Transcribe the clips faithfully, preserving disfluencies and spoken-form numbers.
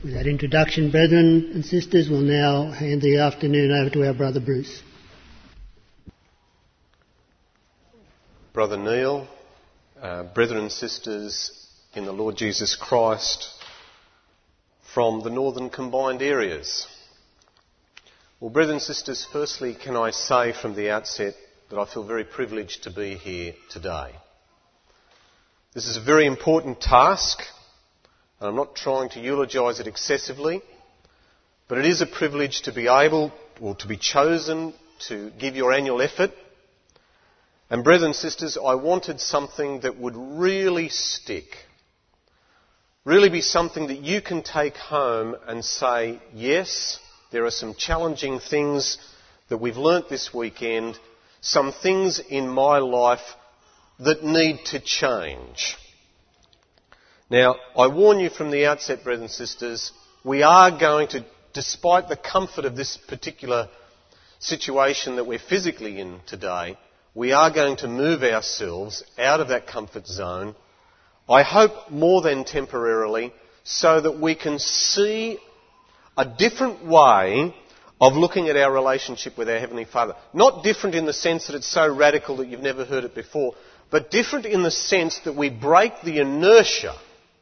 With that introduction, brethren and sisters, we'll now hand the afternoon over to our brother Bruce. Brother Neil, uh, brethren and sisters in the Lord Jesus Christ from the northern combined areas. Well, brethren and sisters, firstly, can I say from the outset that I feel very privileged to be here today. This is a very important task. I'm not trying to eulogise it excessively, but it is a privilege to be able, or to be chosen, to give your annual effort. And brethren and sisters, I wanted something that would really stick, really be something that you can take home and say, yes, there are some challenging things that we've learnt this weekend, some things in my life that need to change. Now, I warn you from the outset, brothers and sisters, we are going to, despite the comfort of this particular situation that we're physically in today, we are going to move ourselves out of that comfort zone, I hope more than temporarily, so that we can see a different way of looking at our relationship with our Heavenly Father. Not different in the sense that it's so radical that you've never heard it before, but different in the sense that we break the inertia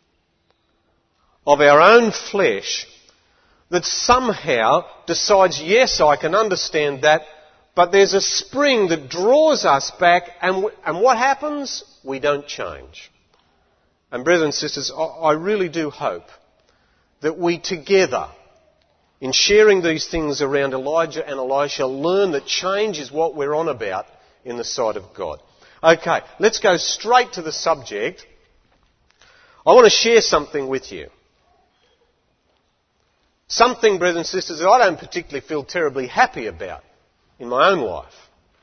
of our own flesh that somehow decides, yes, I can understand that, but there's a spring that draws us back, and, w- and what happens? We don't change. And brothers and sisters, I, I really do hope that we together, in sharing these things around Elijah and Elisha, learn that change is what we're on about in the sight of God. Okay, let's go straight to the subject. I want to share something with you. Something, brothers and sisters, that I don't particularly feel terribly happy about in my own life.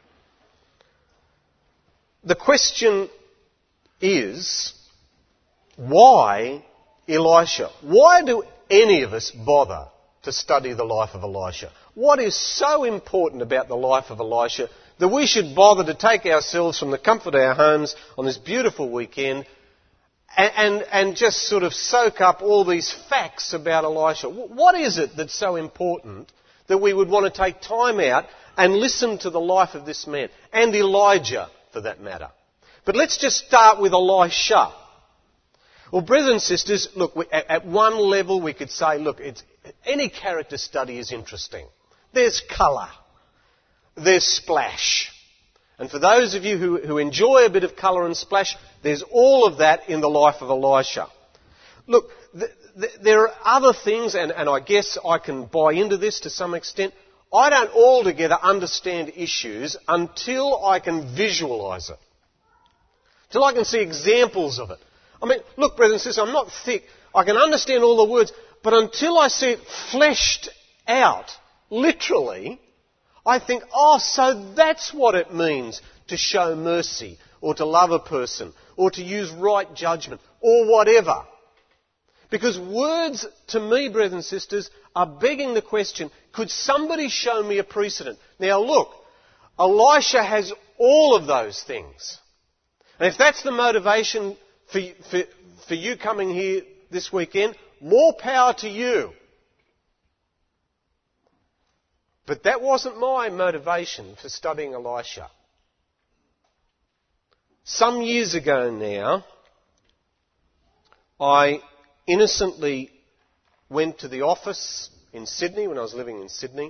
The question is, why Elisha? Why do any of us bother to study the life of Elisha? What is so important about the life of Elisha that we should bother to take ourselves from the comfort of our homes on this beautiful weekend and, and, and just sort of soak up all these facts about Elisha? What is it that's so important that we would want to take time out and listen to the life of this man, and Elijah for that matter? But let's just start with Elisha. Well, brothers and sisters, look, at one level we could say, look, it's, any character study is interesting. There's colour. There's splash. And for those of you who, who enjoy a bit of colour and splash, there's all of that in the life of Elisha. Look, th- th- there are other things, and, and I guess I can buy into this to some extent. I don't altogether understand issues until I can visualise it. Till I can see examples of it. I mean, look, brothers and sisters, I'm not thick. I can understand all the words, but until I see it fleshed out, literally, I think, oh, so that's what it means to show mercy, or to love a person, or to use right judgment, or whatever. Because words, to me, brothers and sisters, are begging the question, could somebody show me a precedent? Now look, Elisha has all of those things. And if that's the motivation for, for, for you coming here this weekend, more power to you. But that wasn't my motivation for studying Elisha. Some years ago now, I innocently went to the office in Sydney when I was living in Sydney,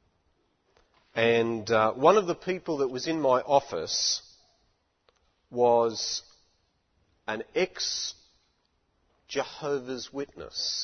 and uh, one of the people that was in my office was an ex-Jehovah's Witness.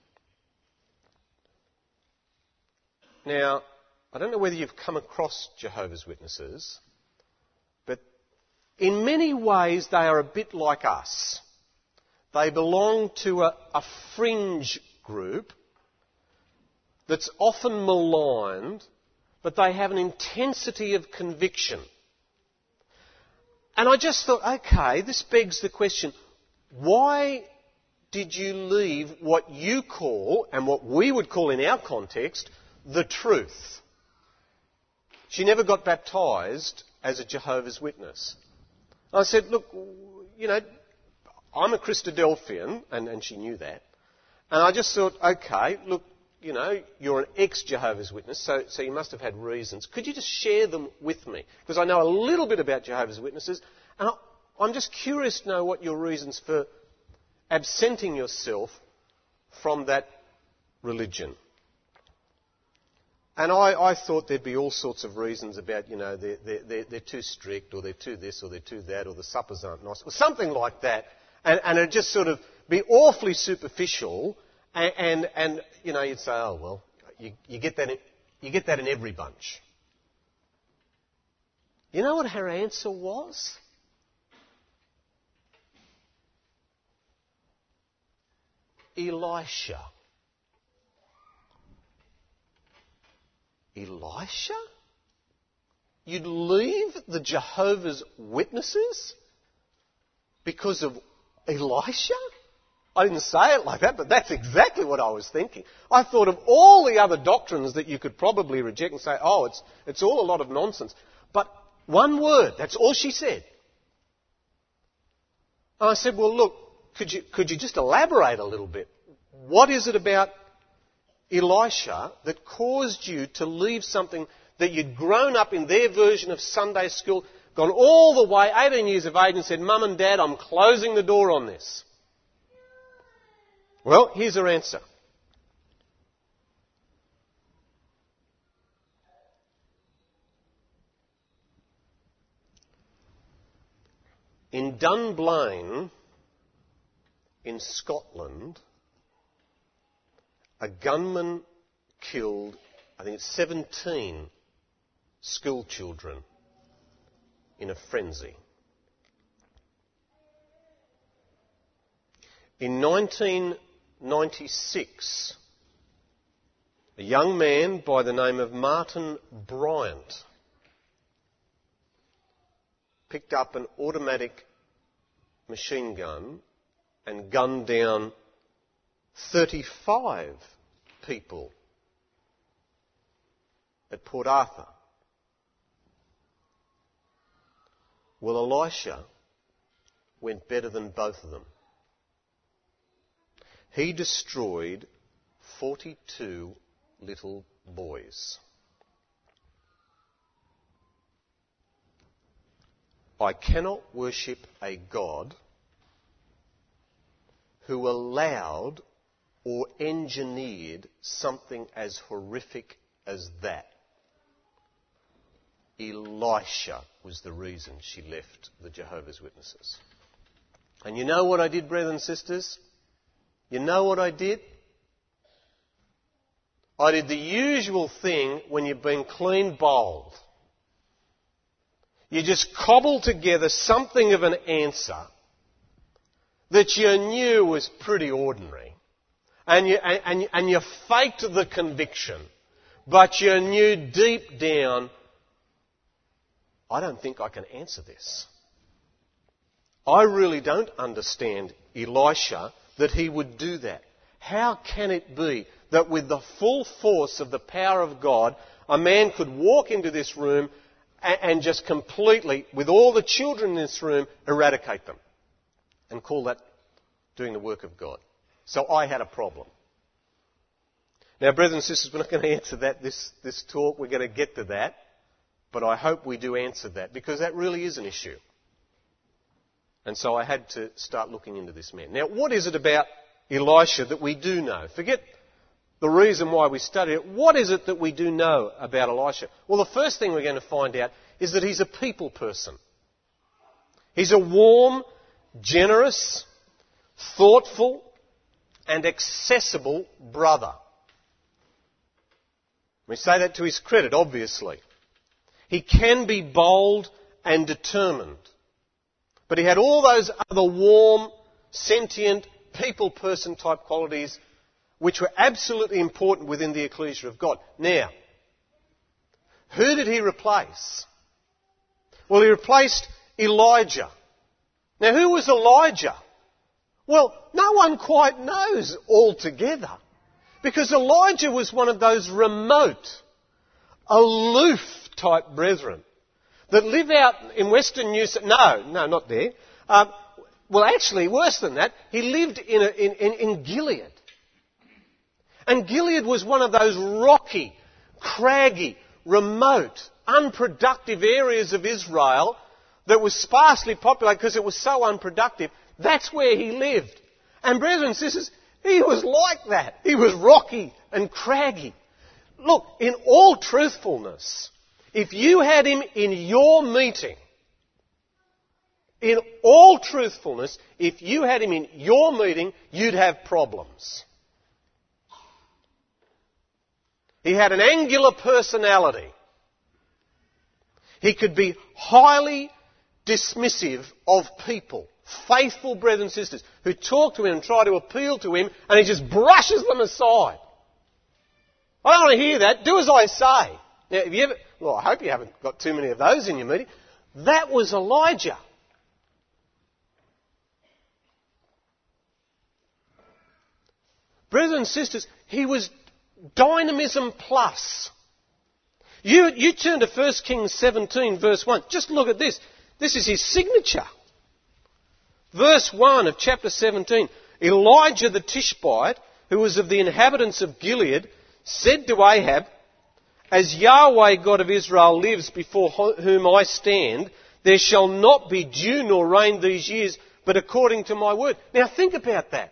Now, I don't know whether you've come across Jehovah's Witnesses, but in many ways they are a bit like us. They belong to a, a fringe group that's often maligned, but they have an intensity of conviction. And I just thought, okay, this begs the question, why did you leave what you call, and what we would call in our context, the truth? She never got baptised as a Jehovah's Witness. I said, look, you know, I'm a Christadelphian, and, and she knew that, And I just thought, okay, look, you know, you're an ex-Jehovah's Witness, so, so you must have had reasons. Could you just share them with me? Because I know a little bit about Jehovah's Witnesses, and I, I'm just curious to know what your reasons for absenting yourself from that religion. And I, I thought there'd be all sorts of reasons about, you know, they're, they're, they're too strict, or they're too this, or they're too that, or the suppers aren't nice, or something like that. And, and it'd just sort of be awfully superficial, and, and, and you know, you'd say, oh, well, you, you, get that in, you get that in every bunch. You know what her answer was? Elisha. Elisha? You'd leave the Jehovah's Witnesses because of Elisha? I didn't say it like that, but that's exactly what I was thinking. I thought of all the other doctrines that you could probably reject and say, oh, it's, it's all a lot of nonsense. But one word, that's all she said. And I said, well, look, could you, could you just elaborate a little bit? What is it about Elisha that caused you to leave something that you'd grown up in their version of Sunday school, gone all the way, eighteen years of age, and said, Mum and Dad, I'm closing the door on this? Well, here's her answer. In Dunblane, in Scotland, a gunman killed, I think it's seventeen school children in a frenzy. In nineteen ninety-six, a young man by the name of Martin Bryant picked up an automatic machine gun and gunned down thirty-five people at Port Arthur. Well, Elisha went better than both of them. He destroyed forty-two little boys. I cannot worship a God who allowed or engineered something as horrific as that. Elisha was the reason she left the Jehovah's Witnesses. And you know what I did, brothers and sisters? You know what I did? I did the usual thing when you've been clean bowled. You just cobbled together something of an answer that you knew was pretty ordinary. And you, and, and you faked the conviction. But you knew deep down, I don't think I can answer this. I really don't understand Elisha that he would do that. How can it be that with the full force of the power of God, a man could walk into this room and, and just completely, with all the children in this room, eradicate them and call that doing the work of God? So I had a problem. Now, brothers and sisters, we're not going to answer that this, this talk. We're going to get to that. But I hope we do answer that, because that really is an issue. And so I had to start looking into this man. Now, what is it about Elisha that we do know? Forget the reason why we study it. What is it that we do know about Elisha? Well, the first thing we're going to find out is that he's a people person. He's a warm, generous, thoughtful, and accessible brother. We say that to his credit, obviously. He can be bold and determined. But he had all those other warm, sentient, people person type qualities which were absolutely important within the ecclesia of God. Now, who did he replace? Well, he replaced Elijah. Now, who was Elijah? Well, no one quite knows altogether. Because Elijah was one of those remote, aloof type brethren that live out in Western New South. No, no, not there. Um, well, actually, worse than that, he lived in, a, in, in, in Gilead. And Gilead was one of those rocky, craggy, remote, unproductive areas of Israel that was sparsely populated because it was so unproductive. That's where he lived. And brothers and sisters, he was like that. He was rocky and craggy. Look, in all truthfulness, if you had him in your meeting, in all truthfulness, if you had him in your meeting, you'd have problems. He had an angular personality. He could be highly dismissive of people, faithful brothers and sisters, who talk to him and try to appeal to him, and he just brushes them aside. I don't want to hear that. Do as I say. Now, have you ever, well, I hope you haven't got too many of those in your meeting. That was Elijah. Brothers and sisters, he was dynamism plus. You, you turn to First Kings seventeen, verse one. Just look at this. This is his signature. Verse one of chapter seventeen. Elijah the Tishbite, who was of the inhabitants of Gilead, said to Ahab, "As Yahweh God of Israel lives, before whom I stand, there shall not be dew nor rain these years, but according to my word." Now think about that.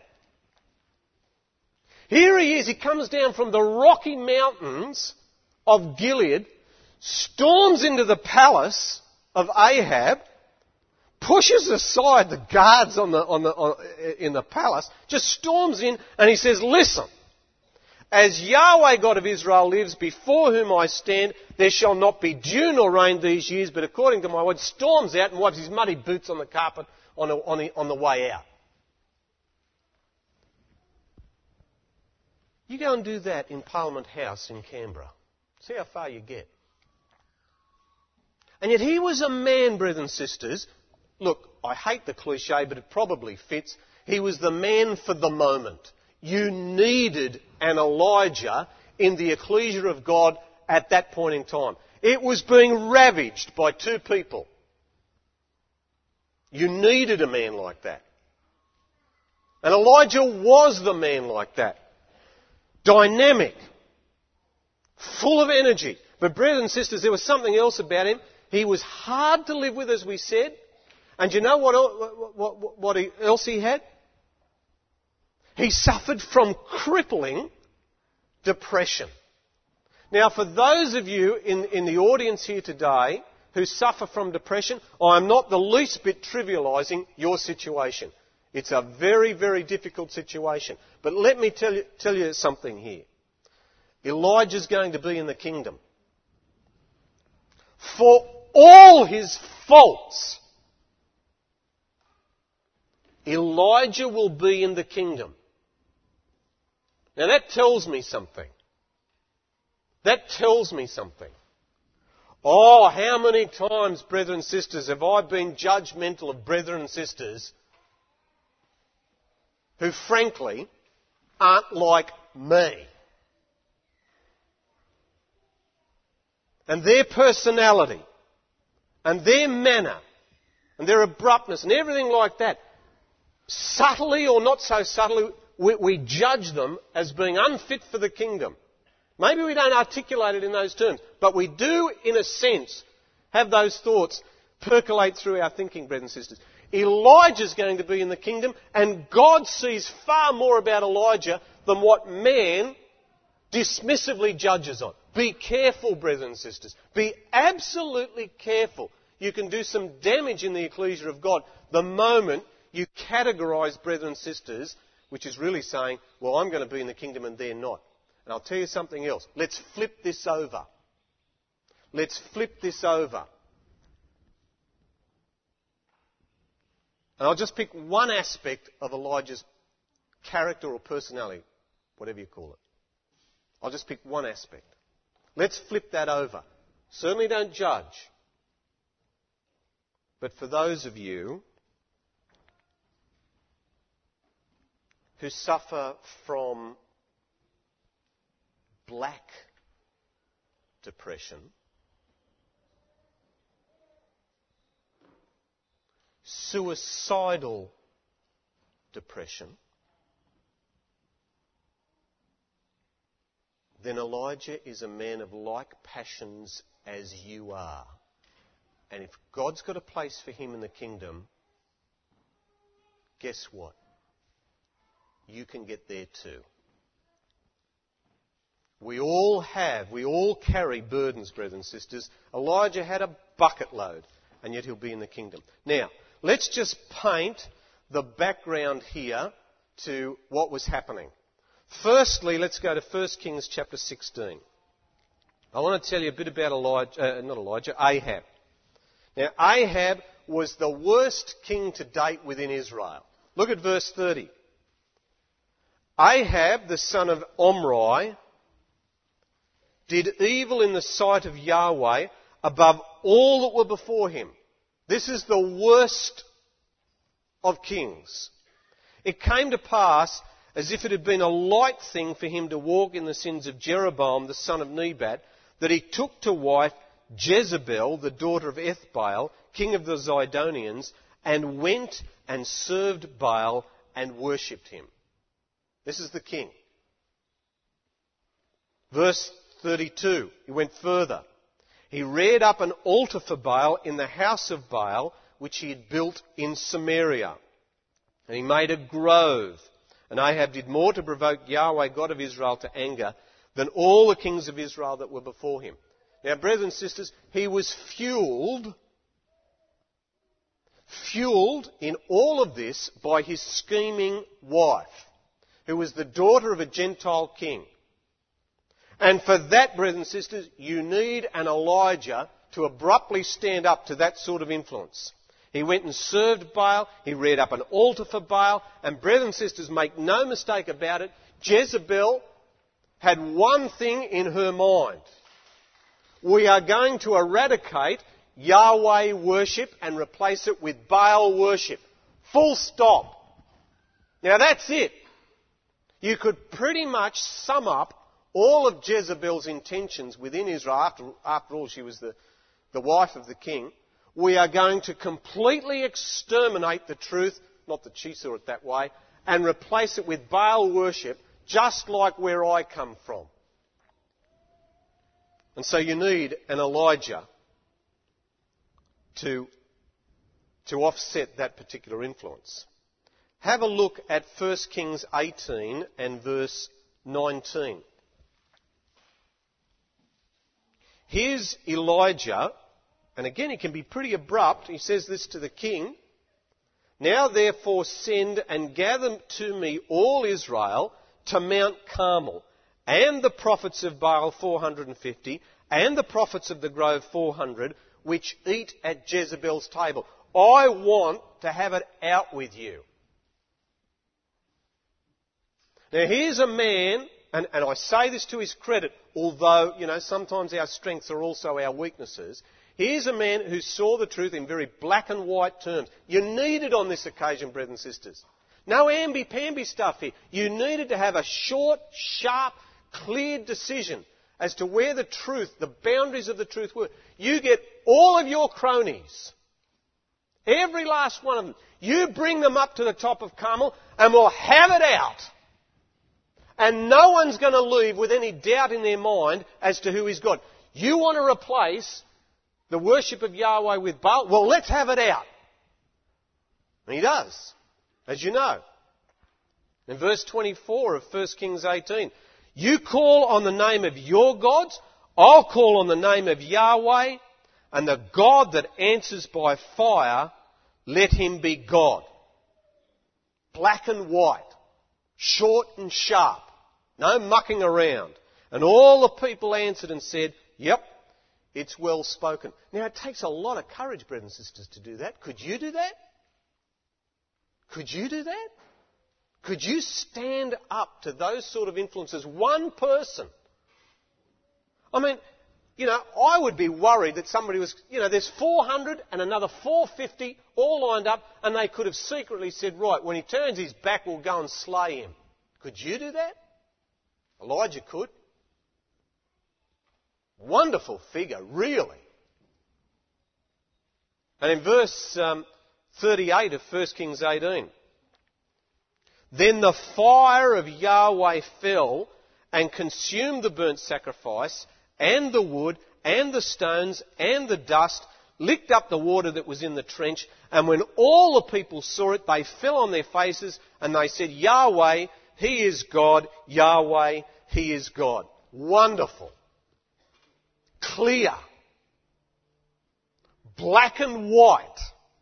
Here he is, he comes down from the Rocky Mountains of Gilead, storms into the palace of Ahab, pushes aside the guards on the, on the, on, in the palace, just storms in, and he says, "Listen, as Yahweh God of Israel lives, before whom I stand, there shall not be dew nor rain these years, but according to my word," storms out and wipes his muddy boots on the carpet on, a, on, the, on the way out. You go and do that in Parliament House in Canberra. See how far you get. And yet he was a man, brothers and sisters. Look, I hate the cliche, but it probably fits. He was the man for the moment. You needed an Elijah in the ecclesia of God at that point in time. It was being ravaged by two people. You needed a man like that. And Elijah was the man like that. Dynamic. Full of energy. But brothers and sisters, there was something else about him. He was hard to live with, as we said. And you know what, what, what else he had? He suffered from crippling depression. Now, for those of you in, in the audience here today who suffer from depression, I'm not the least bit trivialising your situation. It's a very, very difficult situation. But let me tell you, tell you something here. Elijah's going to be in the kingdom. For all his faults, Elijah will be in the kingdom. Now that tells me something. That tells me something. Oh, how many times, brethren and sisters, have I been judgmental of brethren and sisters who frankly aren't like me. And their personality, and their manner, and their abruptness, and everything like that, subtly or not so subtly, we, we judge them as being unfit for the kingdom. Maybe we don't articulate it in those terms, but we do, in a sense, have those thoughts percolate through our thinking, brothers and sisters. Elijah's going to be in the kingdom, and God sees far more about Elijah than what man dismissively judges on. Be careful, brothers and sisters. Be absolutely careful. You can do some damage in the ecclesia of God the moment you categorise brethren and sisters, which is really saying, well, I'm going to be in the kingdom and they're not. And I'll tell you something else. Let's flip this over. Let's flip this over. And I'll just pick one aspect of Elijah's character or personality, whatever you call it. I'll just pick one aspect. Let's flip that over. Certainly don't judge. But for those of you who suffer from black depression, suicidal depression, then Elijah is a man of like passions as you are. And if God's got a place for him in the kingdom, guess what? You can get there too. We all have, we all carry burdens, brothers and sisters. Elijah had a bucket load, and yet he'll be in the kingdom. Now, let's just paint the background here to what was happening. Firstly, let's go to First Kings chapter sixteen. I want to tell you a bit about Elijah, uh, not Elijah, Ahab. Now, Ahab was the worst king to date within Israel. Look at verse thirty. Ahab, the son of Omri, did evil in the sight of Yahweh above all that were before him. This is the worst of kings. It came to pass, as if it had been a light thing for him to walk in the sins of Jeroboam, the son of Nebat, that he took to wife Jezebel, the daughter of Ethbaal, king of the Zidonians, and went and served Baal and worshipped him. This is the king. Verse thirty-two, he went further. He reared up an altar for Baal in the house of Baal, which he had built in Samaria. And he made a grove. And Ahab did more to provoke Yahweh, God of Israel, to anger than all the kings of Israel that were before him. Now, brothers and sisters, he was fueled, fueled in all of this by his scheming wife, who was the daughter of a Gentile king. And for that, brothers and sisters, you need an Elijah to abruptly stand up to that sort of influence. He went and served Baal. He reared up an altar for Baal. And brothers and sisters, make no mistake about it, Jezebel had one thing in her mind. We are going to eradicate Yahweh worship and replace it with Baal worship. Full stop. Now that's it. You could pretty much sum up all of Jezebel's intentions within Israel. After, after all, she was the, the wife of the king. We are going to completely exterminate the truth, not that she saw it that way, and replace it with Baal worship, just like where I come from. And so you need an Elijah to, to offset that particular influence. Have a look at First Kings eighteen and verse nineteen. Here's Elijah, and again he can be pretty abrupt. He says this to the king. Now therefore send and gather to me all Israel to Mount Carmel, and the prophets of Baal four hundred fifty, and the prophets of the grove four hundred, which eat at Jezebel's table. I want to have it out with you. Now here's a man, and, and I say this to his credit, although, you know, sometimes our strengths are also our weaknesses. Here's a man who saw the truth in very black and white terms. You needed on this occasion, brothers and sisters. No amby-pamby stuff here. You needed to have a short, sharp, clear decision as to where the truth, the boundaries of the truth were. You get all of your cronies, every last one of them. You bring them up to the top of Carmel and we'll have it out. And no one's going to leave with any doubt in their mind as to who is God. You want to replace the worship of Yahweh with Baal? Well, let's have it out. And he does, as you know. In verse twenty-four of First Kings eighteen, you call on the name of your gods, I'll call on the name of Yahweh, and the God that answers by fire, let him be God. Black and white. Short and sharp. No mucking around. And all the people answered and said, yep, it's well spoken. Now it takes a lot of courage, brothers and sisters, to do that. Could you do that? Could you do that? Could you stand up to those sort of influences? One person. I mean, you know, I would be worried that somebody was, you know, there's four hundred and another four hundred fifty all lined up, and they could have secretly said, right, when he turns his back, we'll go and slay him. Could you do that? Elijah could. Wonderful figure, really. And in verse um, thirty-eight of First Kings eighteen, then the fire of Yahweh fell and consumed the burnt sacrifice and the wood and the stones and the dust, licked up the water that was in the trench. And when all the people saw it, they fell on their faces and they said, Yahweh, He is God. Yahweh, He is God. Wonderful. Clear. Black and white.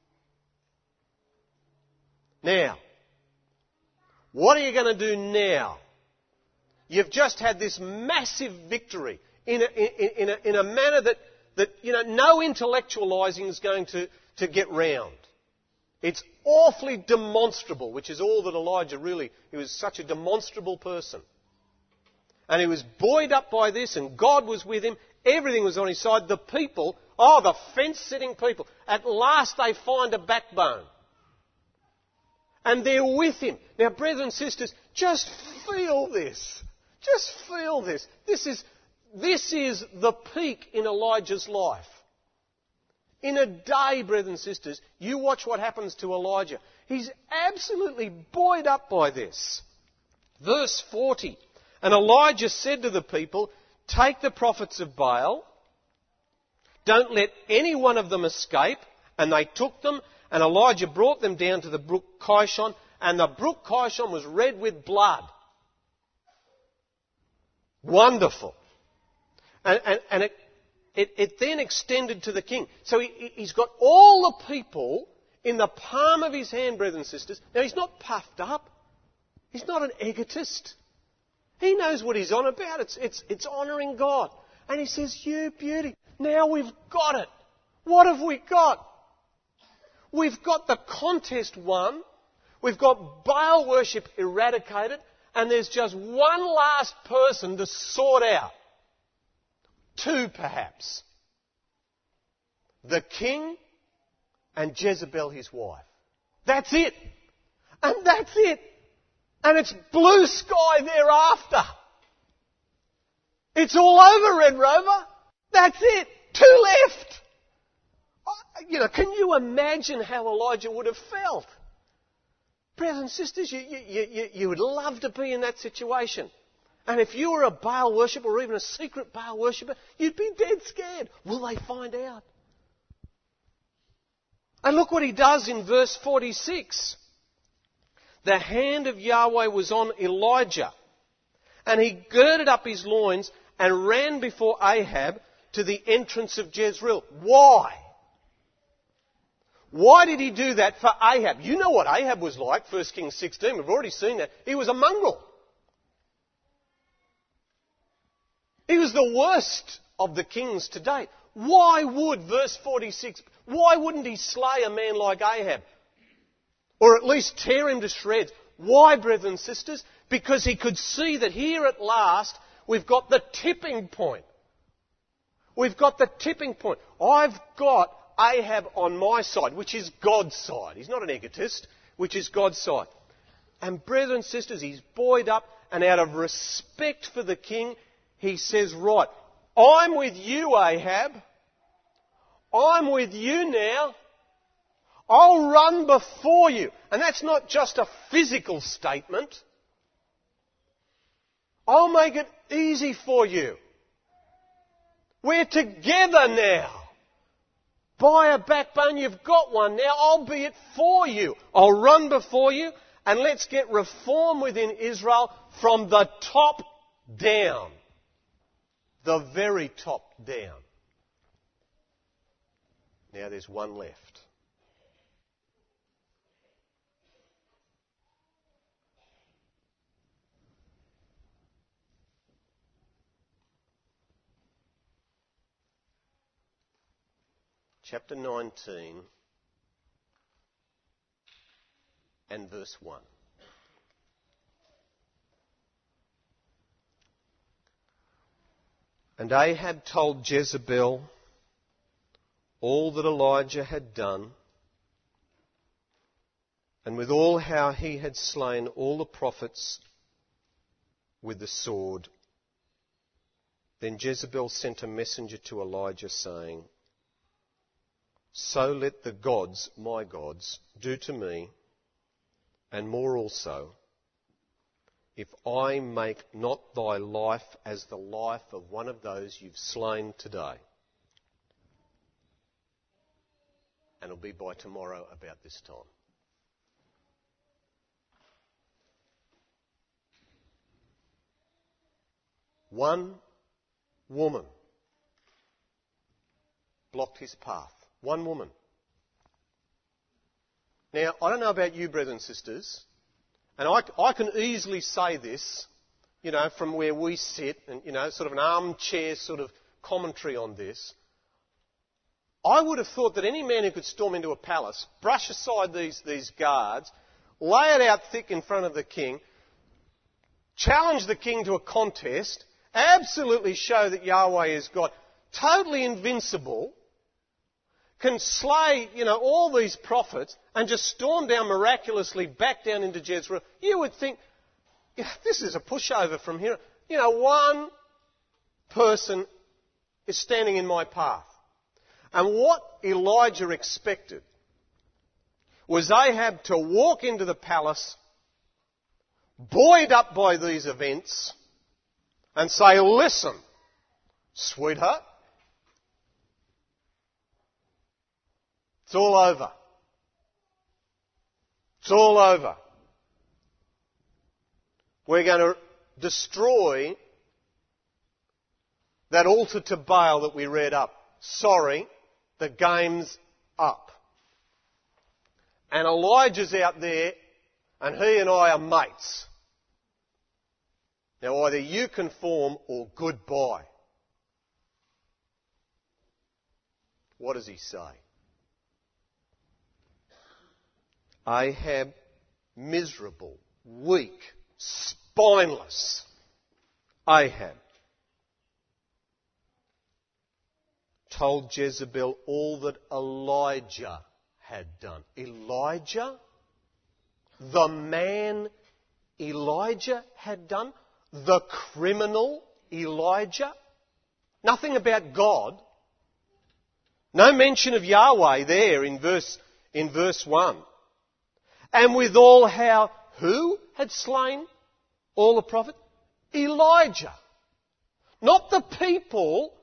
Now, what are you going to do now? You've just had this massive victory in a, in, in a, in a manner that, that you know, no intellectualising is going to, to get round. It's awfully demonstrable, which is all that Elijah really, he was such a demonstrable person. And he was buoyed up by this, and God was with him. Everything was on his side. The people, oh, the fence-sitting people, at last they find a backbone. And they're with him. Now, brothers and sisters, just feel this. Just feel this. This is, this is the peak in Elijah's life. In a day, brothers and sisters, you watch what happens to Elijah. He's absolutely buoyed up by this. Verse forty. And Elijah said to the people, take the prophets of Baal, don't let any one of them escape. And they took them, and Elijah brought them down to the brook Kishon, and the brook Kishon was red with blood. Wonderful. And, and, and it, it, it then extended to the king. So he, he's got all the people in the palm of his hand, brothers and sisters. Now, he's not puffed up. He's not an egotist. He knows what he's on about. It's, it's, it's honouring God. And he says, you beauty, now we've got it. What have we got? We've got the contest won. We've got Baal worship eradicated. And there's just one last person to sort out. Two, perhaps. The king and Jezebel, his wife. That's it. And that's it. And it's blue sky thereafter. It's all over, Red Rover. That's it. Two left. You know, can you imagine how Elijah would have felt? Brothers and sisters, you, you, you, you would love to be in that situation. And if you were a Baal worshipper or even a secret Baal worshipper, you'd be dead scared. Will they find out? And look what he does in verse forty-six. The hand of Yahweh was on Elijah, and he girded up his loins and ran before Ahab to the entrance of Jezreel. Why? Why did he do that for Ahab? You know what Ahab was like, First Kings sixteen. We've already seen that. He was a mongrel. He was the worst of the kings to date. Why would, verse forty-six, why wouldn't he slay a man like Ahab? Or at least tear him to shreds. Why, brothers and sisters? Because he could see that here at last we've got the tipping point. We've got the tipping point. I've got Ahab on my side, which is God's side. He's not an egotist, which is God's side. And brothers and sisters, he's buoyed up, and out of respect for the king, he says, right, I'm with you, Ahab. I'm with you now. I'll run before you. And that's not just a physical statement. I'll make it easy for you. We're together now. Buy a backbone, you've got one now. I'll be it for you. I'll run before you, and let's get reform within Israel from the top down. The very top down. Now there's one left. Chapter nineteen and verse one. And Ahab told Jezebel all that Elijah had done, and with all how he had slain all the prophets with the sword. Then Jezebel sent a messenger to Elijah, saying, So let the gods, my gods, do to me, and more also, if I make not thy life as the life of one of those you've slain today. And it'll be by tomorrow about this time. One woman blocked his path. One woman. Now, I don't know about you, brothers and sisters, and I, I can easily say this, you know, from where we sit, and, you know, sort of an armchair sort of commentary on this. I would have thought that any man who could storm into a palace, brush aside these, these guards, lay it out thick in front of the king, challenge the king to a contest, absolutely show that Yahweh is God, totally invincible, can slay, you know, all these prophets and just storm down miraculously back down into Jezreel, you would think, yeah, this is a pushover from here. You know, one person is standing in my path. And what Elijah expected was Ahab to walk into the palace, buoyed up by these events, and say, listen, sweetheart, it's all over. It's all over. We're going to destroy that altar to Baal that we read up. Sorry, the game's up. And Elijah's out there, and he and I are mates. Now either you conform or goodbye. What does he say? Ahab, miserable, weak, spineless Ahab, told Jezebel all that Elijah had done. Elijah? The man Elijah had done? The criminal Elijah? Nothing about God. No mention of Yahweh there in verse, in verse one. And withal how, who had slain all the prophets? Elijah. Not the people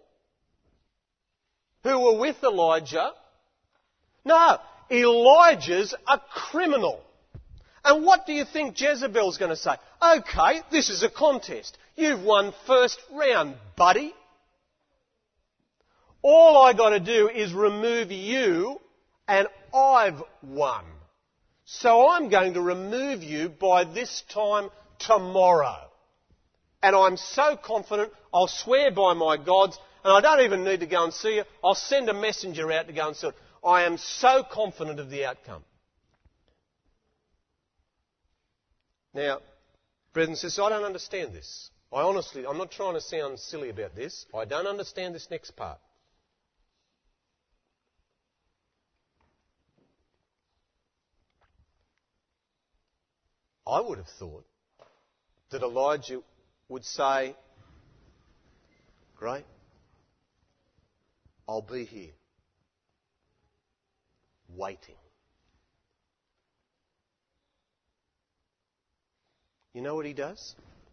who were with Elijah. No, Elijah's a criminal. And what do you think Jezebel's going to say? Okay, this is a contest. You've won first round, buddy. All I got to do is remove you and I've won. So I'm going to remove you by this time tomorrow. And I'm so confident, I'll swear by my gods, and I don't even need to go and see you. I'll send a messenger out to go and see it. I am so confident of the outcome. Now, brothers and sisters, I don't understand this. I honestly, I'm not trying to sound silly about this. I don't understand this next part. I would have thought that Elijah would say, great, I'll be here, waiting. You know what he does?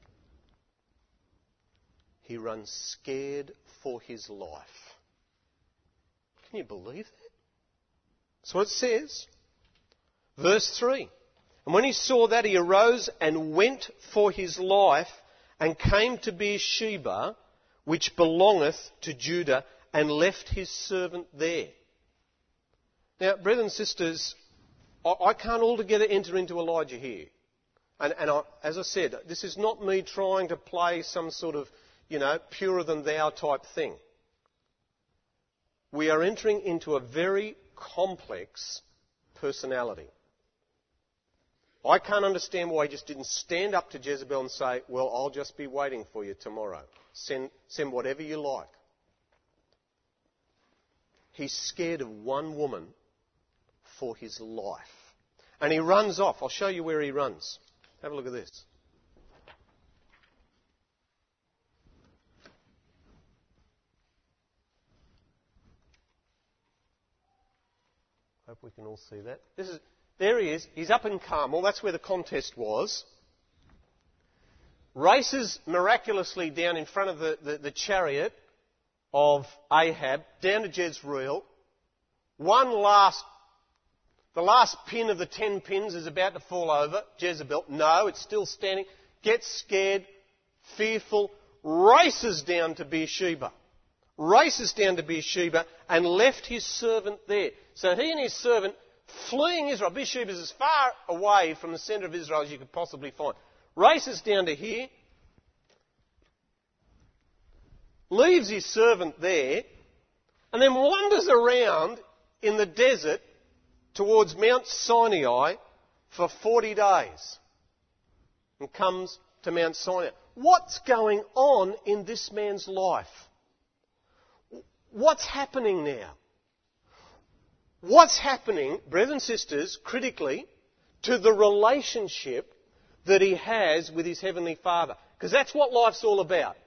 He runs scared for his life. Can you believe that? That's what it says. Verse three. And when he saw that, he arose and went for his life and came to Beersheba, which belongeth to Judah, and left his servant there. Now, brothers and sisters, I, I can't altogether enter into Elijah here. And, and I, as I said, this is not me trying to play some sort of, you know, purer than thou type thing. We are entering into a very complex personality. I can't understand why he just didn't stand up to Jezebel and say, well, I'll just be waiting for you tomorrow. Send, send whatever you like. He's scared of one woman for his life. And he runs off. I'll show you where he runs. Have a look at this. Hope we can all see that. This is, there he is. He's up in Carmel. That's where the contest was. races miraculously down in front of the, the, the chariot of Ahab, down to Jezreel. One last, the last pin of the ten pins is about to fall over. Jezebel, no, it's still standing. Gets scared, fearful, races down to Beersheba. Races down to Beersheba and left his servant there. So he and his servant fleeing Israel. Beersheba is as far away from the centre of Israel as you could possibly find. Races down to here, leaves his servant there, and then wanders around in the desert towards Mount Sinai for forty days and comes to Mount Sinai. What's going on in this man's life? What's happening now? What's happening, brothers and sisters, critically, to the relationship that he has with his Heavenly Father? Because that's what life's all about.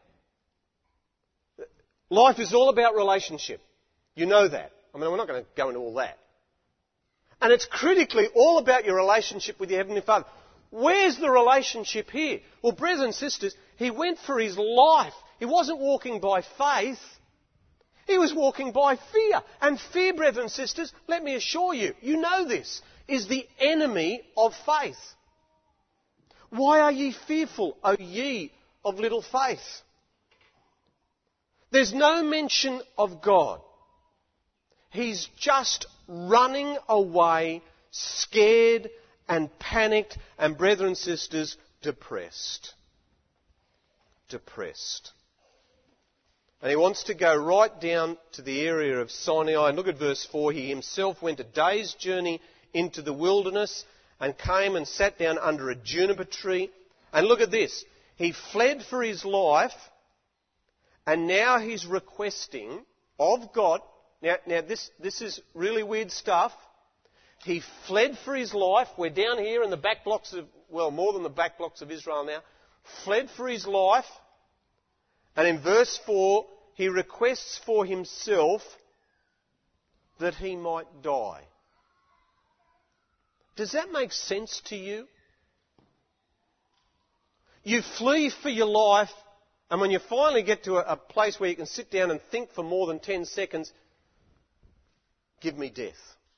Life is all about relationship. You know that. I mean, we're not going to go into all that. And it's critically all about your relationship with your Heavenly Father. Where's the relationship here? Well, brothers and sisters, he went for his life. He wasn't walking by faith. He was walking by fear. And fear, brothers and sisters, let me assure you, you know this, is the enemy of faith. Why are ye fearful, O ye of little faith? There's no mention of God. He's just running away, scared and panicked, and brethren and sisters, depressed. Depressed. And he wants to go right down to the area of Sinai. And look at verse four. He himself went a day's journey into the wilderness and came and sat down under a juniper tree. And look at this. He fled for his life, and now he's requesting of God. Now, now this, this is really weird stuff. He fled for his life. We're down here in the back blocks of, well, more than the back blocks of Israel now. Fled for his life. And in verse four, he requests for himself that he might die. Does that make sense to you? You flee for your life, and when you finally get to a, a place where you can sit down and think for more than ten seconds, give me death.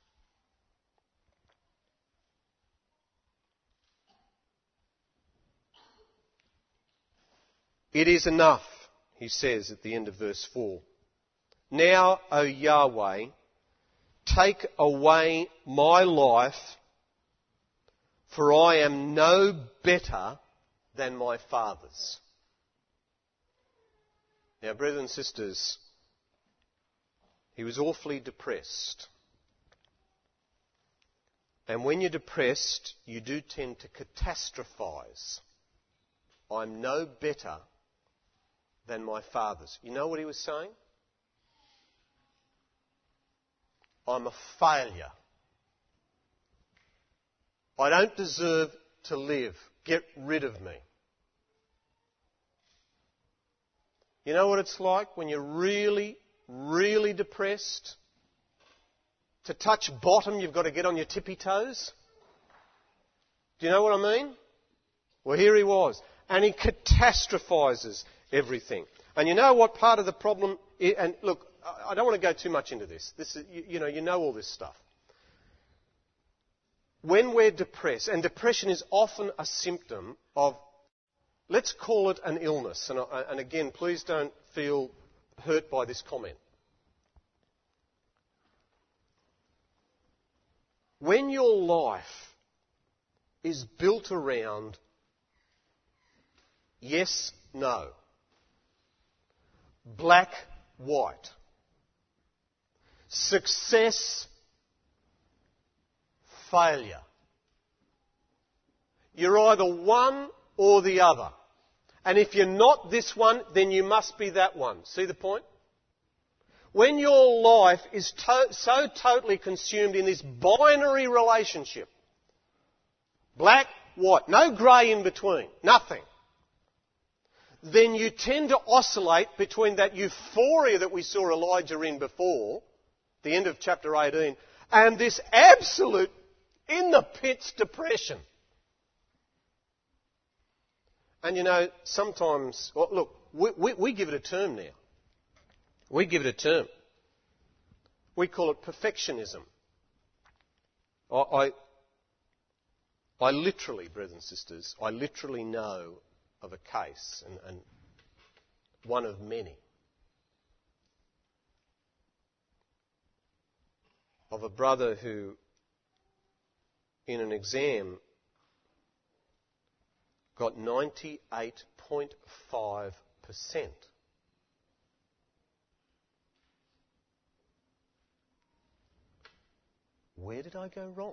It is enough, he says at the end of verse four. Now, O Yahweh, take away my life, for I am no better than my fathers. Now, brothers and sisters, he was awfully depressed. And when you're depressed, you do tend to catastrophize. I'm no better than my fathers. You know what he was saying? I'm a failure. I don't deserve to live. Get rid of me. You know what it's like when you're really, really depressed? To touch bottom, you've got to get on your tippy toes. Do you know what I mean? Well, here he was. And he catastrophizes everything. And you know what part of the problem is? And look, I don't want to go too much into this. This is, you, you know, you know all this stuff. When we're depressed, and depression is often a symptom of, let's call it an illness. And, and again, please don't feel hurt by this comment. When your life is built around yes, no, black, white, success, failure, you're either one or the other. And if you're not this one, then you must be that one. See the point? When your life is to- so totally consumed in this binary relationship, black, white, no grey in between, nothing, then you tend to oscillate between that euphoria that we saw Elijah in before, the end of chapter eighteen, and this absolute in the pits depression. And you know, sometimes, well, look, we, we, we give it a term now. We give it a term. We call it perfectionism. I, I, I literally, brothers and sisters, I literally know of a case, and, and one of many, of a brother who, in an exam, got ninety-eight point five percent. Where did I go wrong?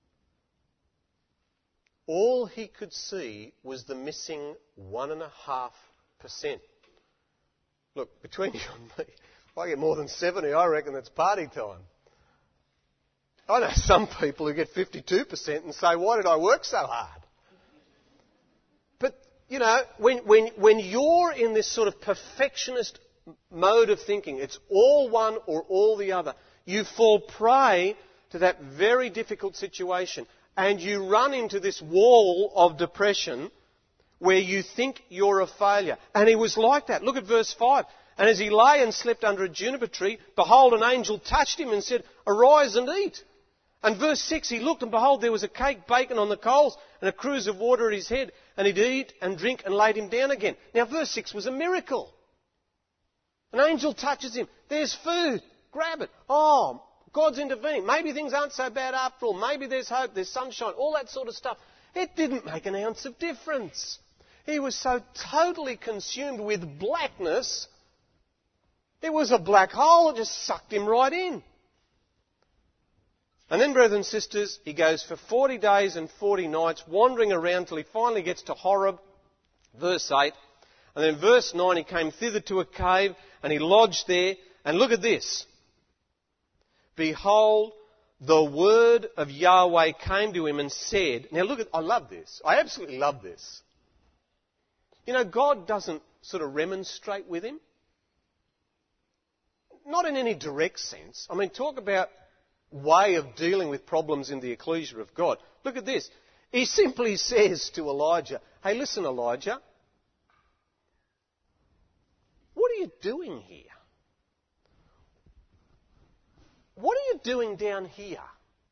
All he could see was the missing one and a half percent. Look, between you and me, if I get more than seventy, I reckon it's party time. I know some people who get fifty-two percent and say, why did I work so hard? But, you know, when, when, when you're in this sort of perfectionist mode of thinking, it's all one or all the other, you fall prey to that very difficult situation and you run into this wall of depression where you think you're a failure. And he was like that. Look at verse five. And as he lay and slept under a juniper tree, behold, an angel touched him and said, arise and eat. And verse six, he looked and behold, there was a cake baking on the coals and a cruse of water at his head, and he'd eat and drink and laid him down again. Now verse six was a miracle. An angel touches him. There's food. Grab it. Oh, God's intervening. Maybe things aren't so bad after all. Maybe there's hope, there's sunshine, all that sort of stuff. It didn't make an ounce of difference. He was so totally consumed with blackness, it was a black hole. It just sucked him right in. And then, brothers and sisters, he goes for forty days and forty nights wandering around till he finally gets to Horeb, verse eight. And then verse nine, he came thither to a cave and he lodged there. And look at this. Behold, the word of Yahweh came to him and said, now look at, I love this. I absolutely love this. You know, God doesn't sort of remonstrate with him. Not in any direct sense. I mean, talk about way of dealing with problems in the ecclesia of God. Look at this. He simply says to Elijah, hey, listen, Elijah, what are you doing here? What are you doing down here?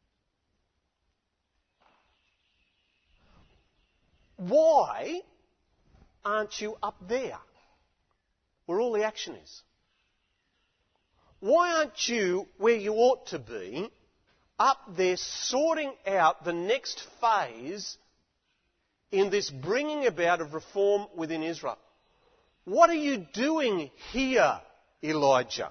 Why aren't you up there where all the action is? Why aren't you where you ought to be, up there sorting out the next phase in this bringing about of reform within Israel? What are you doing here, Elijah?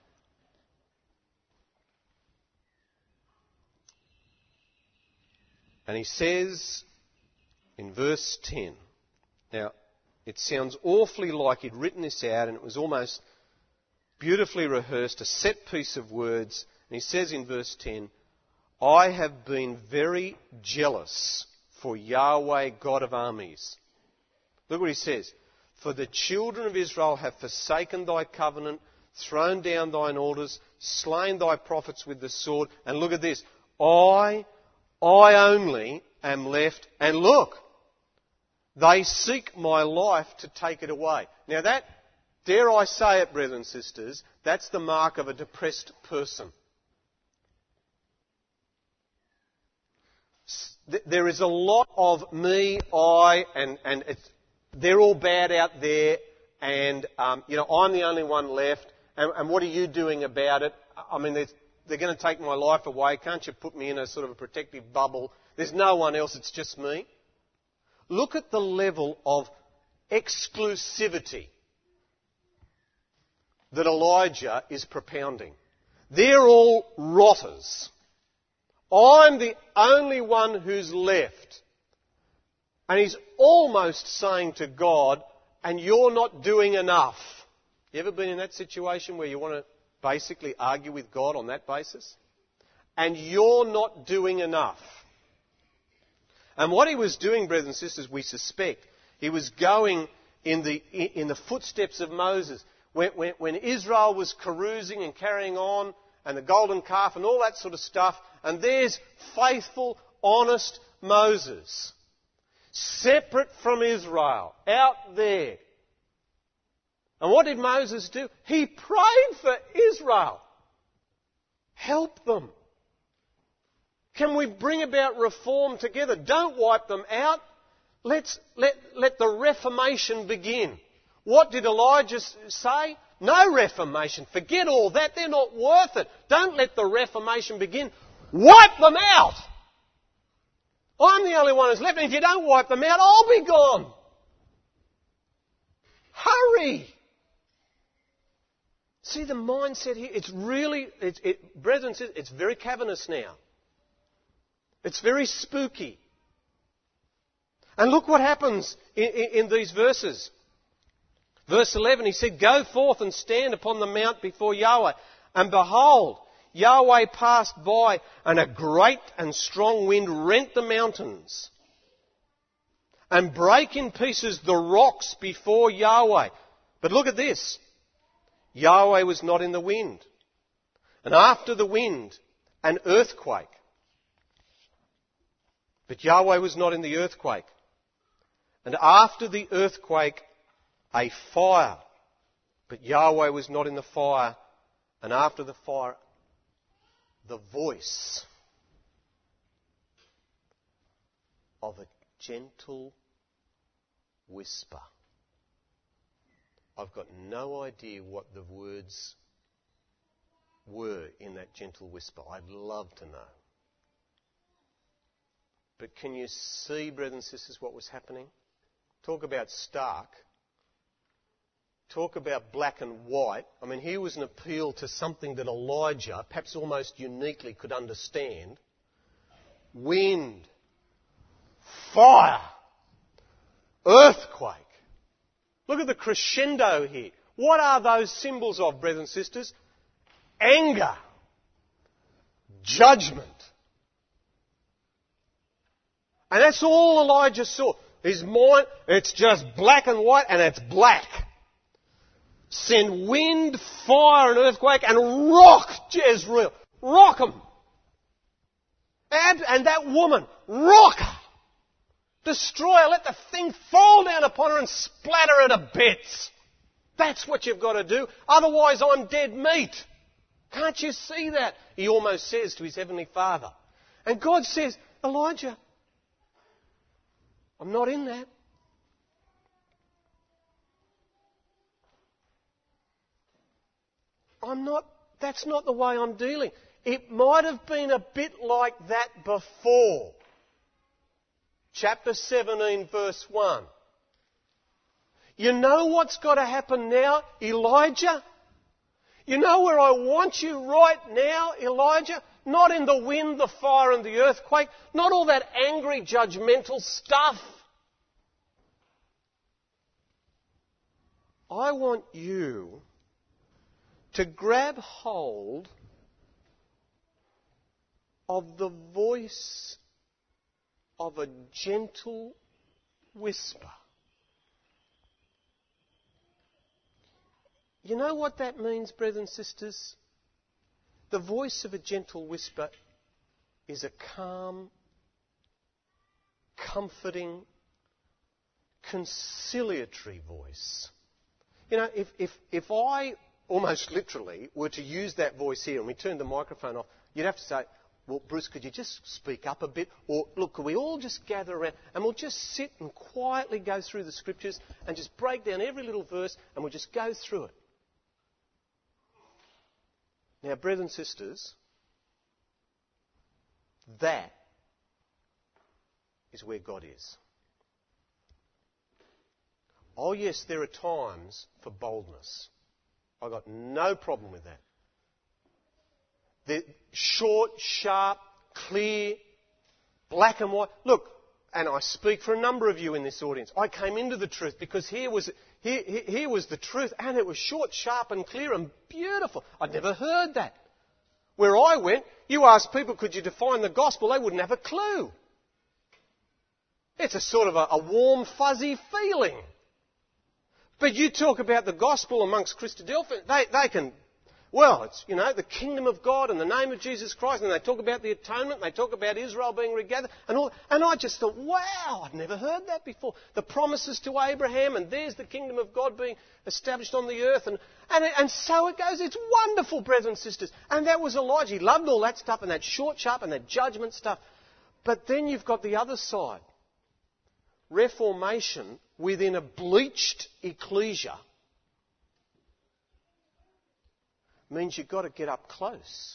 And he says in verse ten, now it sounds awfully like he'd written this out and it was almost beautifully rehearsed, a set piece of words. And he says in verse ten, I have been very jealous for Yahweh, God of armies. Look what he says. For the children of Israel have forsaken thy covenant, thrown down thine altars, slain thy prophets with the sword. And look at this. I, I only am left. And look, they seek my life to take it away. Now that, dare I say it, brethren and sisters, that's the mark of a depressed person. There is a lot of me, I, and, and it's, they're all bad out there, and um, you know I'm the only one left. And, and what are you doing about it? I mean, they're, they're going to take my life away. Can't you put me in a sort of a protective bubble? There's no one else. It's just me. Look at the level of exclusivity that Elijah is propounding. They're all rotters. I'm the only one who's left. And he's almost saying to God, and you're not doing enough. You ever been in that situation where you want to basically argue with God on that basis? And you're not doing enough. And what he was doing, brothers and sisters, we suspect, he was going in the, in the footsteps of Moses. When, when, when Israel was carousing and carrying on, and the golden calf and all that sort of stuff, and there's faithful, honest Moses separate from Israel, out there. And what did Moses do? He prayed for Israel. Help them. Can we bring about reform together? Don't wipe them out. Let's let, let the Reformation begin. What did Elijah say? No reformation. Forget all that. They're not worth it. Don't let the Reformation begin. Wipe them out. I'm the only one who's left. And if you don't wipe them out, I'll be gone. Hurry. See the mindset here? It's really, it's, it, brethren, it's very cavernous now. It's very spooky. And look what happens in, in, in these verses. Verse eleven, he said, "Go forth and stand upon the mount before Yahweh. And behold, Yahweh passed by, and a great and strong wind rent the mountains, and brake in pieces the rocks before Yahweh." But look at this. Yahweh was not in the wind. And after the wind, an earthquake. But Yahweh was not in the earthquake. And after the earthquake, a fire. But Yahweh was not in the fire. And after the fire, the voice of a gentle whisper. I've got no idea what the words were in that gentle whisper. I'd love to know. But can you see, brothers and sisters, what was happening? Talk about stark. Talk about black and white. I mean, here was an appeal to something that Elijah, perhaps almost uniquely, could understand. Wind, fire, earthquake. Look at the crescendo here. What are those symbols of, brothers and sisters? Anger, judgment. And that's all Elijah saw. His mind, it's just black and white, and it's black. Send wind, fire, and earthquake, and rock Jezreel. Rock them. And, and that woman, rock her. Destroy her. Let the thing fall down upon her and splatter her to bits. That's what you've got to do. Otherwise, I'm dead meat. Can't you see that? He almost says to his heavenly Father. And God says, Elijah, I'm not in that. I'm not, that's not the way I'm dealing. It might have been a bit like that before. Chapter seventeen, verse one. You know what's got to happen now, Elijah? You know where I want you right now, Elijah? Not in the wind, the fire and the earthquake. Not all that angry, judgmental stuff. I want you to grab hold of the voice of a gentle whisper. You know what that means, brothers and sisters? The voice of a gentle whisper is a calm, comforting, conciliatory voice. You know, if, if, if I almost literally were to use that voice here and we turned the microphone off, you'd have to say, well, Bruce, could you just speak up a bit? Or, look, could we all just gather around and we'll just sit and quietly go through the scriptures and just break down every little verse and we'll just go through it. Now, brothers and sisters, that is where God is. Oh, yes, there are times for boldness. I've got no problem with that. They're short, sharp, clear, black and white. Look, and I speak for a number of you in this audience. I came into the truth because here was, here, here was the truth, and it was short, sharp and clear and beautiful. I'd never heard that. Where I went, you asked people, could you define the gospel? They wouldn't have a clue. It's a sort of a, a warm, fuzzy feeling. But you talk about the gospel amongst Christadelphians, they, they can Well, it's, you know, the kingdom of God and the name of Jesus Christ, and they talk about the atonement, and they talk about Israel being regathered, and all. And I just thought, wow, I'd never heard that before. The promises to Abraham, and there's the kingdom of God being established on the earth, and, and, and so it goes. It's wonderful, brothers and sisters. And that was Elijah. He loved all that stuff, and that short, sharp, and that judgment stuff. But then you've got the other side. Reformation within a bleached ecclesia means you've got to get up close.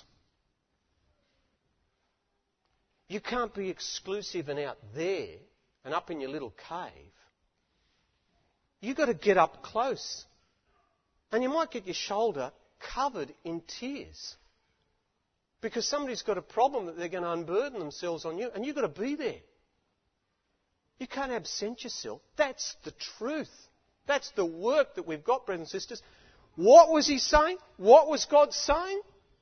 You can't be exclusive and out there and up in your little cave. You've got to get up close. And you might get your shoulder covered in tears. Because somebody's got a problem that they're going to unburden themselves on you, and you've got to be there. You can't absent yourself. That's the truth. That's the work that we've got, brothers and sisters. What was he saying? What was God saying?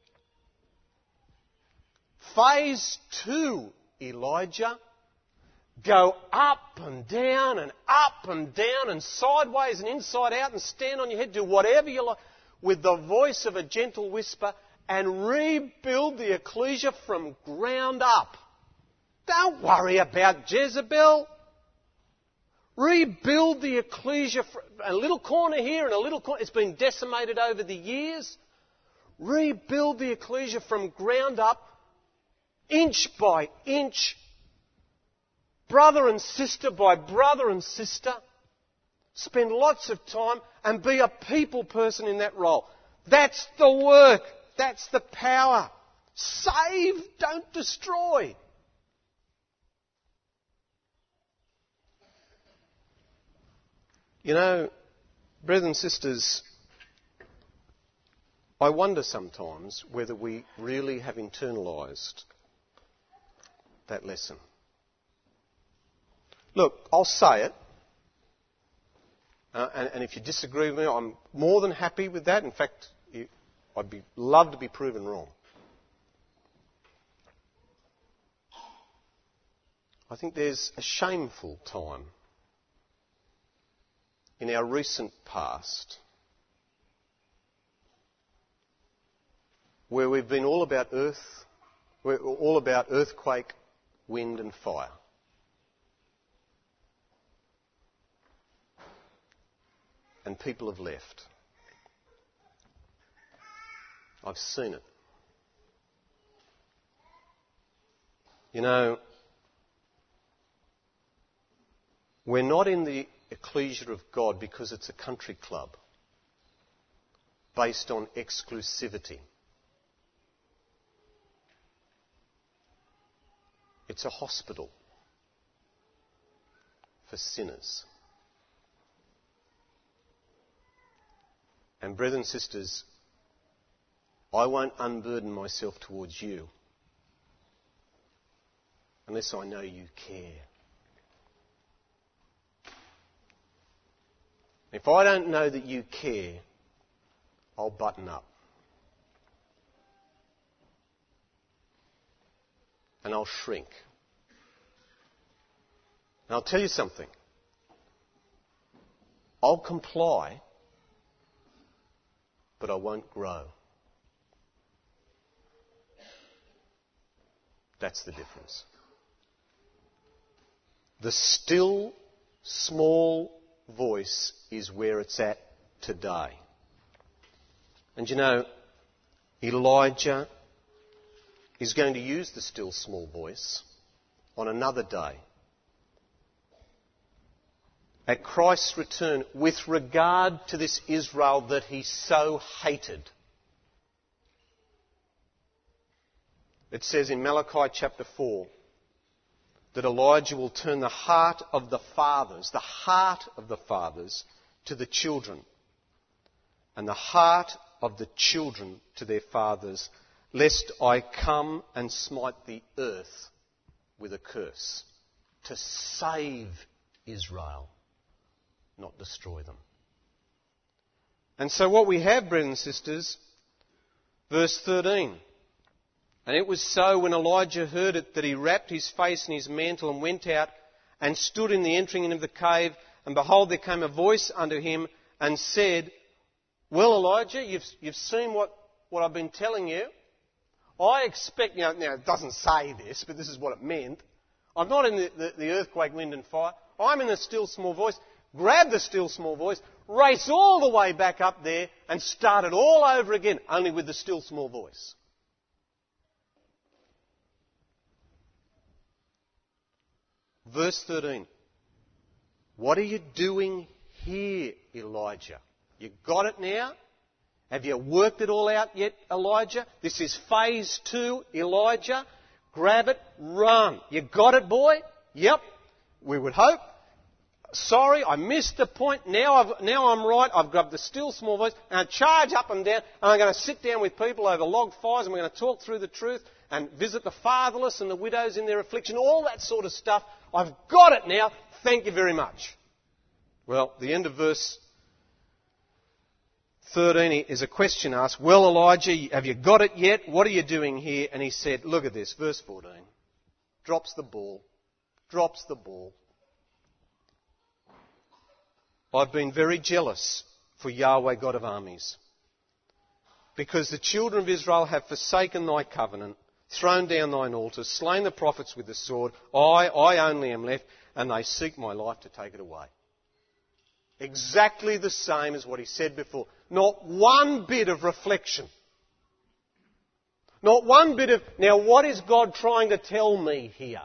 Phase two, Elijah. Go up and down and up and down and sideways and inside out and stand on your head. Do whatever you like with the voice of a gentle whisper and rebuild the ecclesia from ground up. Don't worry about Jezebel. Rebuild the ecclesia, a little corner here and a little corner. It's been decimated over the years. Rebuild the ecclesia from ground up, inch by inch, brother and sister by brother and sister. Spend lots of time and be a people person in that role. That's the work. That's the power. Save, don't destroy. You know, brothers and sisters, I wonder sometimes whether we really have internalised that lesson. Look, I'll say it, uh, and, and if you disagree with me, I'm more than happy with that. In fact, you, I'd be love to be proven wrong. I think there's a shameful time in our recent past where we've been all about earth, we're all about earthquake, wind and fire. And people have left. I've seen it. You know, we're not in the ecclesia of God because it's a country club based on exclusivity. It's a hospital for sinners. And brothers and sisters, I won't unburden myself towards you unless I know you care. If I don't know that you care, I'll button up. And I'll shrink. And I'll tell you something. I'll comply, but I won't grow. That's the difference. The still, small voice is where it's at today. And you know, Elijah is going to use the still small voice on another day at Christ's return with regard to this Israel that he so hated. It says in Malachi chapter four that Elijah will turn the heart of the fathers, the heart of the fathers, to the children, and the heart of the children to their fathers, lest I come and smite the earth with a curse, to save Israel, not destroy them. And so what we have, brothers and sisters, verse thirteen. And it was so when Elijah heard it that he wrapped his face in his mantle and went out and stood in the entering in of the cave. And behold, there came a voice unto him and said, well, Elijah, you've, you've seen what, what I've been telling you. I expect, you know, now it doesn't say this, but this is what it meant. I'm not in the, the, the earthquake, wind and fire. I'm in the still small voice. Grab the still small voice, race all the way back up there and start it all over again, only with the still small voice. Verse thirteen. What are you doing here, Elijah? You got it now? Have you worked it all out yet, Elijah? This is phase two, Elijah. Grab it, run. You got it, boy? Yep. We would hope. Sorry, I missed the point. Now, I've, now I'm right. I've got the still small voice. And I charge up and down. And I'm going to sit down with people over log fires. And we're going to talk through the truth and visit the fatherless and the widows in their affliction. All that sort of stuff. I've got it now. Thank you very much. Well, the end of verse thirteen is a question asked. Well, Elijah, have you got it yet? What are you doing here? And he said, look at this, verse fourteen. Drops the ball. Drops the ball. I've been very jealous for Yahweh, God of armies, because the children of Israel have forsaken thy covenant, thrown down thine altars, slain the prophets with the sword. I, I only am left, and they seek my life to take it away. Exactly the same as what he said before. Not one bit of reflection. Not one bit of, now what is God trying to tell me here?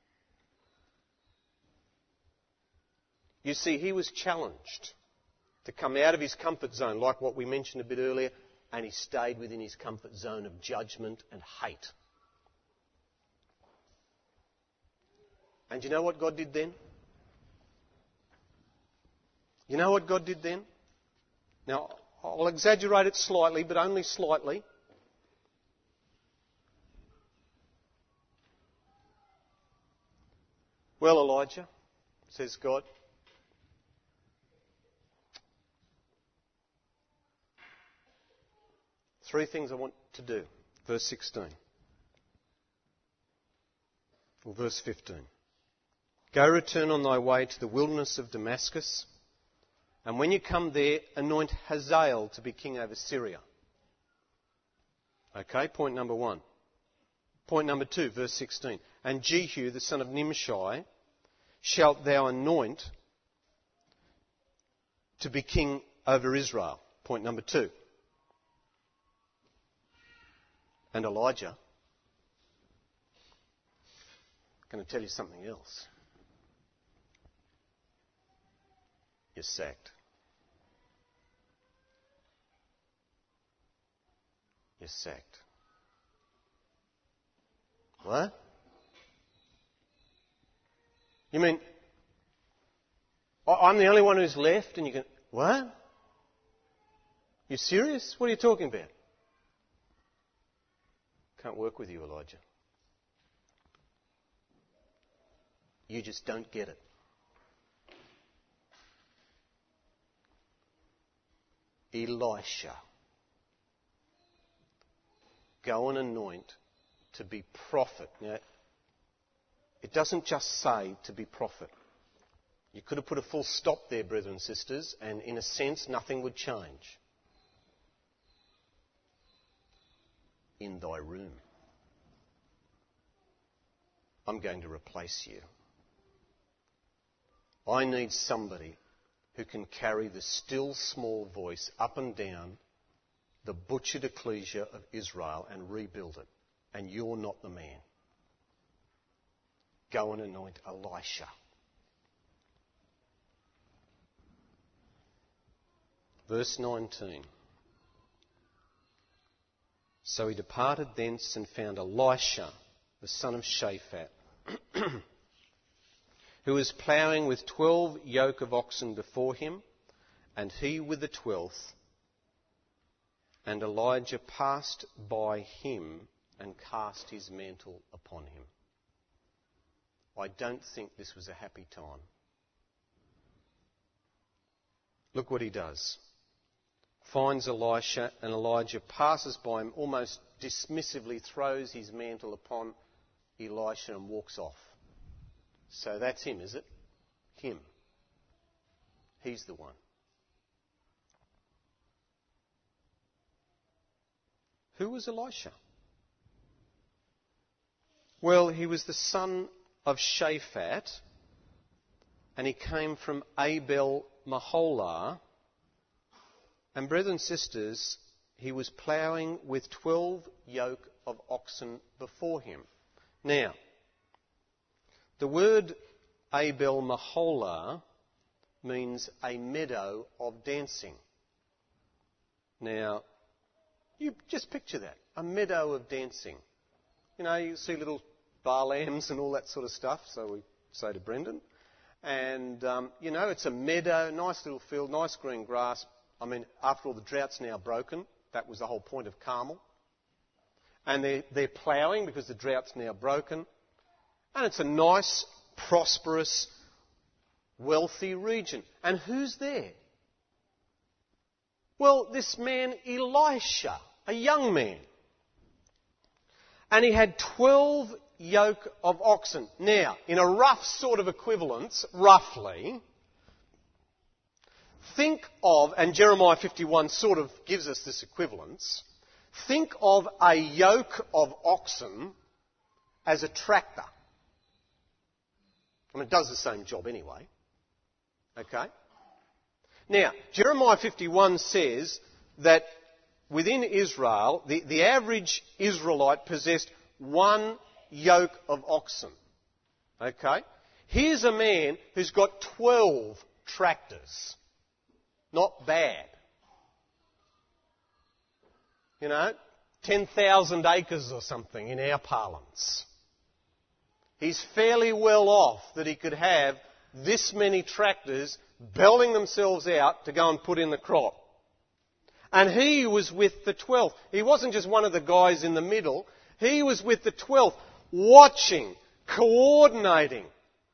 You see, he was challenged to come out of his comfort zone, like what we mentioned a bit earlier, and he stayed within his comfort zone of judgment and hate. And you know what God did then? You know what God did then? Now, I'll exaggerate it slightly, but only slightly. Well, Elijah, says God, three things I want to do. Verse sixteen. Or verse fifteen. Go return on thy way to the wilderness of Damascus, and when you come there, anoint Hazael to be king over Syria. Okay, point number one. Point number two, verse sixteen. And Jehu, the son of Nimshi, shalt thou anoint to be king over Israel. Point number two. And Elijah, I'm going to tell you something else. You're sacked. You're sacked. What? You mean, I'm the only one who's left and you can... What? You serious? What are you talking about? Can't work with you, Elijah. You just don't get it. Elisha, go and anoint to be prophet. Now, it doesn't just say to be prophet. You could have put a full stop there, brethren and sisters, and in a sense, nothing would change. In thy room. I'm going to replace you. I need somebody who can carry the still small voice up and down the butchered ecclesia of Israel and rebuild it. And you're not the man. Go and anoint Elisha. Verse nineteen. So he departed thence and found Elisha, the son of Shaphat, who was ploughing with twelve yoke of oxen before him, and he with the twelfth. And Elijah passed by him and cast his mantle upon him. I don't think this was a happy time. Look what he does. Finds Elisha, and Elijah passes by him, almost dismissively throws his mantle upon Elisha and walks off. So that's him, is it? Him. He's the one. Who was Elisha? Well, he was the son of Shaphat, and he came from Abel Maholah. And brethren and sisters, he was ploughing with twelve yoke of oxen before him. Now, the word Abel Maholah means a meadow of dancing. Now, you just picture that, a meadow of dancing. You know, you see little bar lambs and all that sort of stuff, so we say to Brendan. And, um, you know, it's a meadow, nice little field, nice green grass. I mean, after all, the drought's now broken. That was the whole point of Carmel. And they're, they're ploughing because the drought's now broken. And it's a nice, prosperous, wealthy region. And who's there? Well, this man Elisha, a young man. And he had twelve yoke of oxen. Now, in a rough sort of equivalence, roughly, think of, and Jeremiah fifty-one sort of gives us this equivalence, think of a yoke of oxen as a tractor. I mean, it does the same job anyway. Okay? Now, Jeremiah fifty-one says that within Israel, the, the average Israelite possessed one yoke of oxen. Okay? Here's a man who's got twelve tractors. Not bad. You know, ten thousand acres or something in our parlance. He's fairly well off that he could have this many tractors belting themselves out to go and put in the crop. And he was with the twelve. He wasn't just one of the guys in the middle. He was with the twelve, watching, coordinating,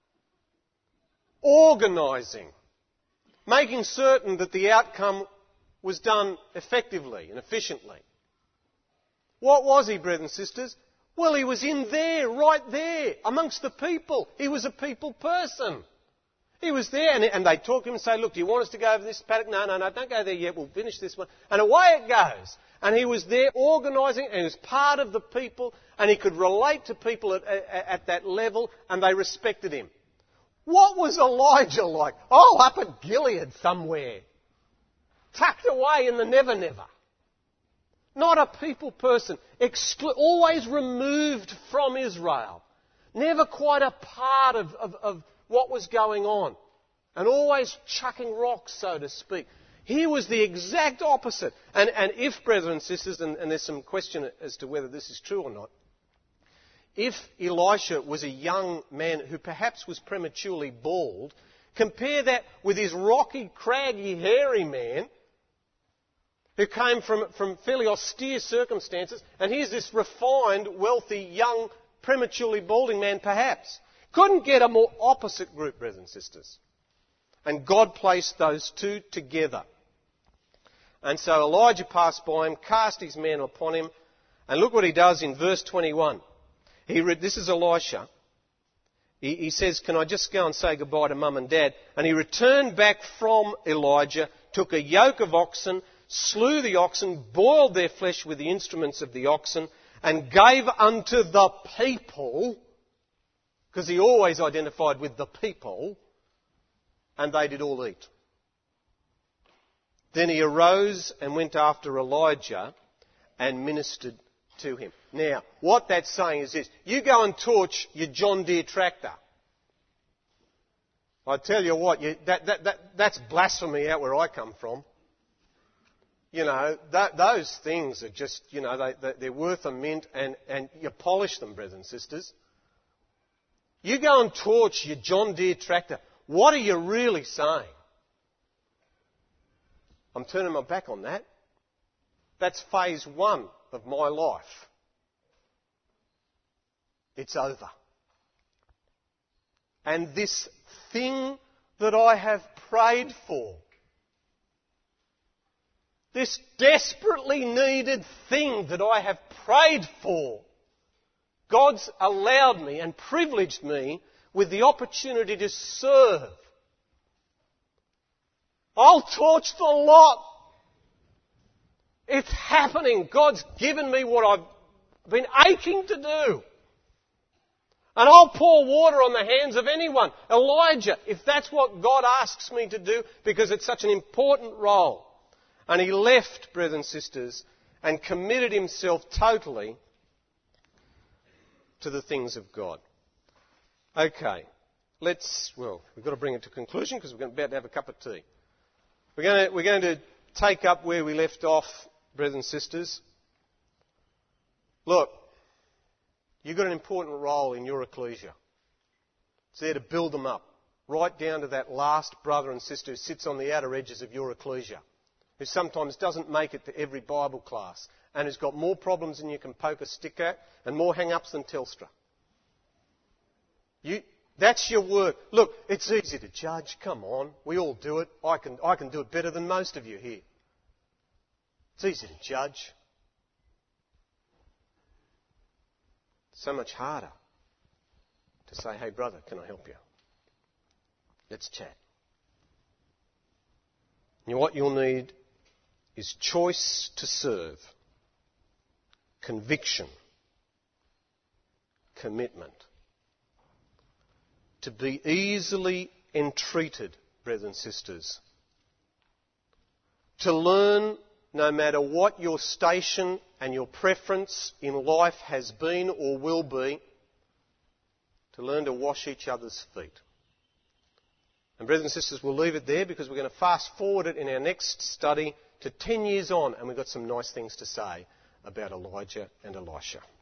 organising, making certain that the outcome was done effectively and efficiently. What was he, brothers and sisters? Well, he was in there, right there, amongst the people. He was a people person. He was there, and, and they'd talk to him and say, look, do you want us to go over this paddock? No, no, no, don't go there yet. We'll finish this one. And away it goes. And he was there organising, and he was part of the people, and he could relate to people at, at, at that level, and they respected him. What was Elijah like? Oh, up at Gilead somewhere. Tucked away in the Never Never. Not a people person. Exclu- always removed from Israel. Never quite a part of, of, of what was going on. And always chucking rocks, so to speak. He was the exact opposite. And, and if, brothers and sisters, and, and there's some question as to whether this is true or not, if Elisha was a young man who perhaps was prematurely bald, compare that with his rocky, craggy, hairy man who came from, from fairly austere circumstances, and here's this refined, wealthy, young, prematurely balding man perhaps. Couldn't get a more opposite group, brothers and sisters. And God placed those two together. And so Elijah passed by him, cast his mantle upon him, and look what he does in verse twenty-one. He read, this is Elisha. He, he says, can I just go and say goodbye to mum and dad? And he returned back from Elijah, took a yoke of oxen, slew the oxen, boiled their flesh with the instruments of the oxen, and gave unto the people, because he always identified with the people, and they did all eat. Then he arose and went after Elijah and ministered to him. Now, what that's saying is this. You go and torch your John Deere tractor. I tell you what, you, that, that, that, that's blasphemy out where I come from. You know, that, those things are just, you know, they, they're worth a mint, and, and you polish them, brothers and sisters. You go and torch your John Deere tractor. What are you really saying? I'm turning my back on that. That's phase one of my life. It's over. And this thing that I have prayed for, this desperately needed thing that I have prayed for, God's allowed me and privileged me with the opportunity to serve. I'll torch the lot. It's happening. God's given me what I've been aching to do. And I'll pour water on the hands of anyone. Elijah, if that's what God asks me to do, because it's such an important role. And he left, brothers and sisters, and committed himself totally to the things of God. Okay, let's, well, we've got to bring it to conclusion because we're about to have a cup of tea. We're going to, we're going to take up where we left off, brothers and sisters. Look, you've got an important role in your ecclesia. It's there to build them up, right down to that last brother and sister who sits on the outer edges of your ecclesia, who sometimes doesn't make it to every Bible class and has got more problems than you can poke a stick at and more hang-ups than Telstra. You, that's your work. Look, it's easy to judge. Come on, we all do it. I can, I can do it better than most of you here. It's easy to judge. So much harder to say, hey brother, can I help you? Let's chat. You know what you'll need is choice to serve, conviction, commitment. To be easily entreated, brothers and sisters. To learn, no matter what your station and your preference in life has been or will be, to learn to wash each other's feet. And brothers and sisters, we'll leave it there because we're going to fast forward it in our next study to ten years on, and we've got some nice things to say about Elijah and Elisha.